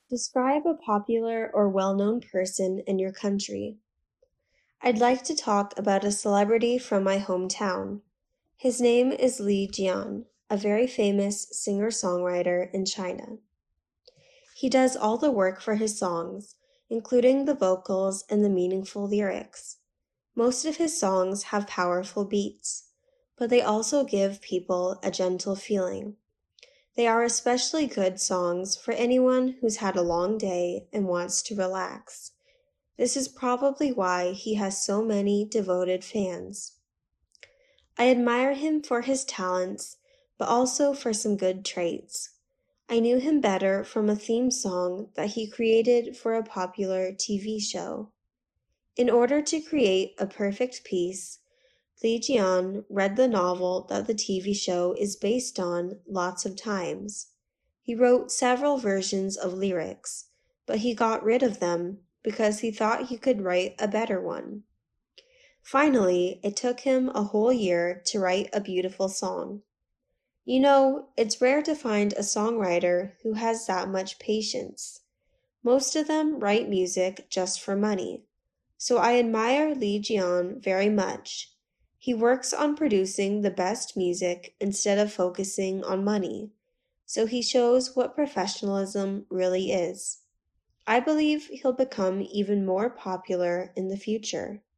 Describe a popular or well-known person in your country. I'd like to talk about a celebrity from my hometown. His name is Li Jian, a very famous singer-songwriter in China. He does all the work for his songs, including the vocals and the meaningful lyrics. Most of his songs have powerful beats, but they also give people a gentle feeling. They are especially good songs for anyone who's had a long day and wants to relax. This is probably why he has so many devoted fans. I admire him for his talents, but also for some good traits. I knew him better from a theme song that he created for a popular TV show. In order to create a perfect piece, Li Jian read the novel that the TV show is based on lots of times. He wrote several versions of lyrics, but he got rid of them because he thought he could write a better one. Finally, it took him a whole year to write a beautiful song. It's rare to find a songwriter who has that much patience. Most of them write music just for money. So I admire Li Jian very much. He works on producing the best music instead of focusing on money. So he shows what professionalism really is. I believe he'll become even more popular in the future.